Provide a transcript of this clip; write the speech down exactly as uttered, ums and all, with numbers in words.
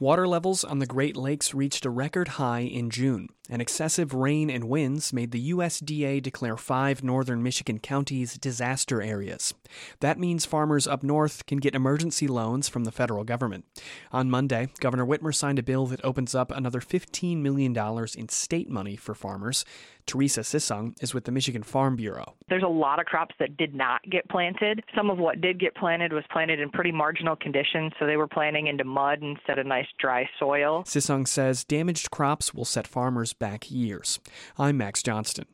Water levels on the Great Lakes reached a record high in June, and excessive rain and winds made the U S D A declare five northern Michigan counties disaster areas. That means farmers up north can get emergency loans from the federal government. On Monday, Governor Whitmer signed a bill that opens up another fifteen million dollars in state money for farmers. Teresa Sissong is with the Michigan Farm Bureau. There's a lot of crops that did not get planted. Some of what did get planted was planted in pretty marginal conditions, so they were planting into mud instead of nice dry soil. Sissong says damaged crops will set farmers back years. I'm Max Johnston.